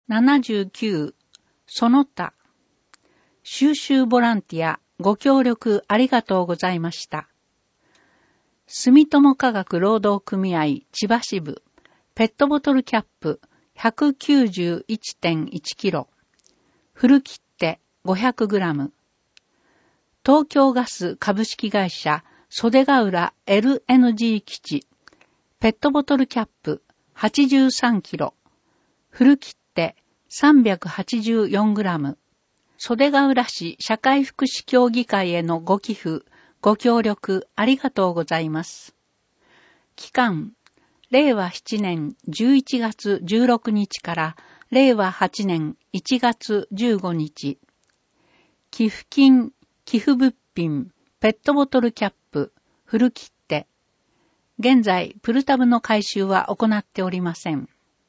79、その他、収集ボランティアご協力ありがとうございました。住友化学労働組合千葉支部ペットボトルキャップ 191.1 キロフル切手500グラム東京ガス株式会社袖ヶ浦 LNG 基地ペットボトルキャップ83キロフル切手384グラム袖ヶ浦市社会福祉協議会へのご寄付、ご協力ありがとうございます。期間、令和7年11月16日から令和8年1月15日。寄付金、寄付物品、ペットボトルキャップ、フル切手。現在、プルタブの回収は行っておりません。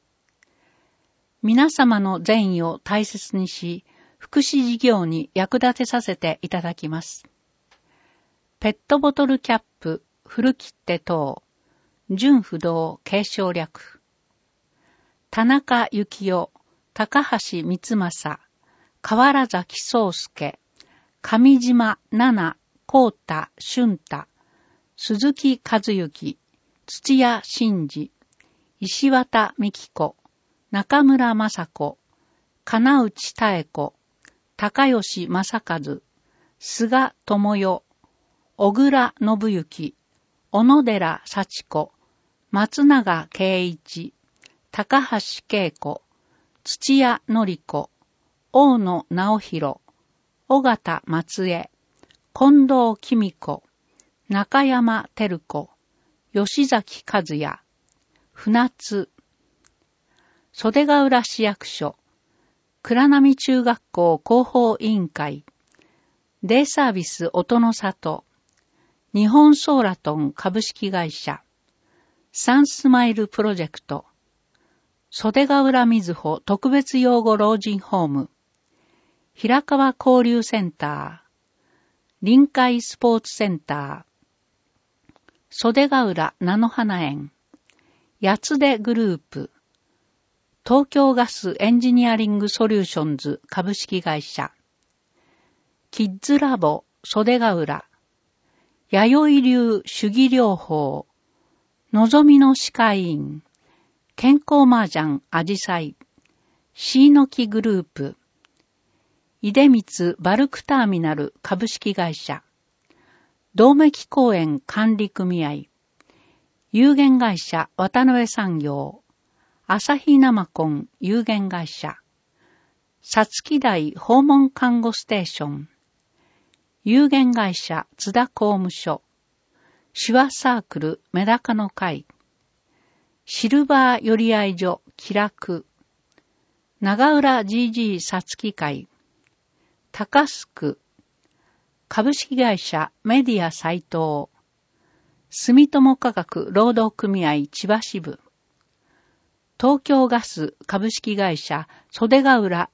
皆様の善意を大切にし、福祉事業に役立てさせていただきます。ペットボトルキャップ、フル切手等、純不動継承略。田中幸雄、高橋光正、河原崎宗介、上島奈々、幸太俊太、鈴木和幸、土屋真二、石渡美希子、中村雅子、金内妙子、高吉正和、菅智代、小倉信之、小野寺幸子、松永圭一、高橋恵子、土屋典子、大野直弘、尾形松江、近藤紀子、中山照子、吉崎和也、船津、袖ヶ浦市役所、倉波中学校広報委員会、デイサービス音の里、日本ソーラトン株式会社、サンスマイルプロジェクト、袖ヶ浦みずほ特別養護老人ホーム、平川交流センター、臨海スポーツセンター、袖ヶ浦菜の花園、八つ出グループ、東京ガスエンジニアリングソリューションズ株式会社、キッズラボ袖ヶ浦、弥生流手技療法、のぞみの歯科医院、健康麻雀アジサイ、シーノキグループ、出光バルクターミナル株式会社、道脈公園管理組合、有限会社渡辺産業、朝日生コン有限会社、さつき台訪問看護ステーション、有限会社津田工務所、手話サークルメダカの会、シルバー寄り合い所気楽、長浦 GG さつき会、高須区、株式会社メディア斉藤、住友化学労働組合千葉支部、東京ガス株式会社袖ヶ浦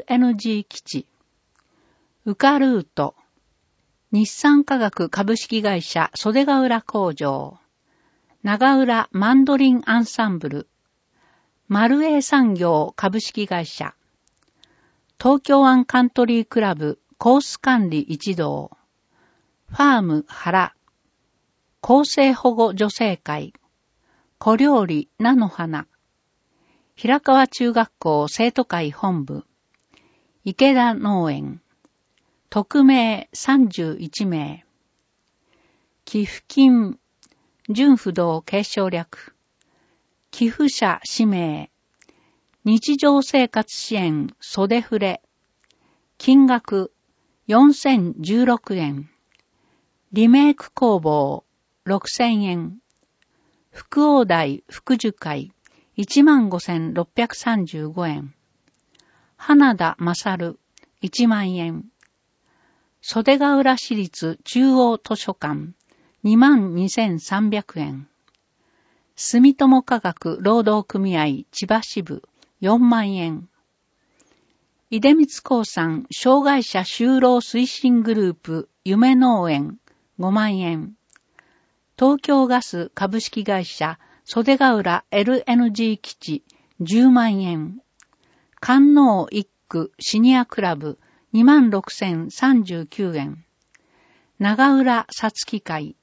LNG 基地、ウカルート、日産化学株式会社袖ヶ浦工場、長浦マンドリンアンサンブル、マルエイ産業株式会社、東京湾カントリークラブコース管理一同、ファーム原、厚生保護女性会、小料理菜の花、平川中学校生徒会本部、池田農園、匿名31名、寄付金、純不動継承略、寄付者氏名、日常生活支援袖触れ、金額4016円、リメイク工房6000円、福王台福寿会15,635円、花田勝1万円、袖ヶ浦市立中央図書館22,300円、住友化学労働組合千葉支部4万円、出光興産障害者就労推進グループ夢農園5万円、東京ガス株式会社袖ヶ浦 LNG 基地10万円、 観音一区シニアクラブ26,039円。長浦さつき会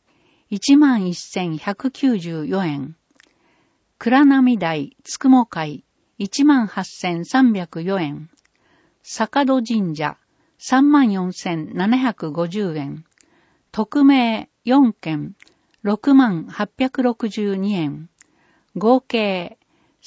11,194円。倉波台つくも会18,304円。坂戸神社34,750円。匿名4件68,862円。合計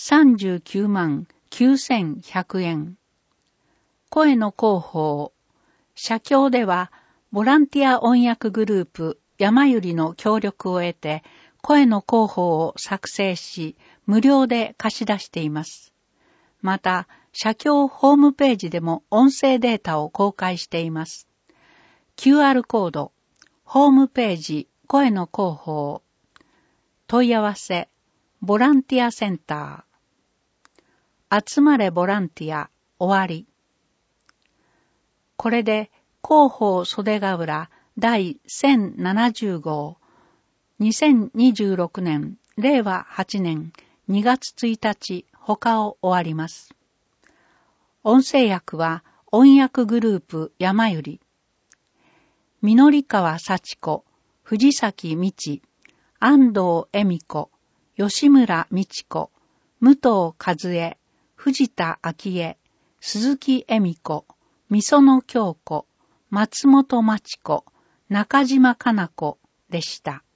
399,9,100円。声の広報。社協では、ボランティア音訳グループ山ゆりの協力を得て、声の広報を作成し、無料で貸し出しています。また、社協ホームページでも音声データを公開しています。QR コード、ホームページ、声の広報。問い合わせ、ボランティアセンター。集まれボランティア、終わり。これで、広報袖ヶ浦第1070号、2026年、令和8年2月1日、他を終わります。音声訳は、音訳グループ山ゆり。緑川幸子、藤崎美智、安藤恵美子、吉村美智子、武藤和恵、藤田昭恵、鈴木恵美子、みその京子、松本真知子、中島かな子でした。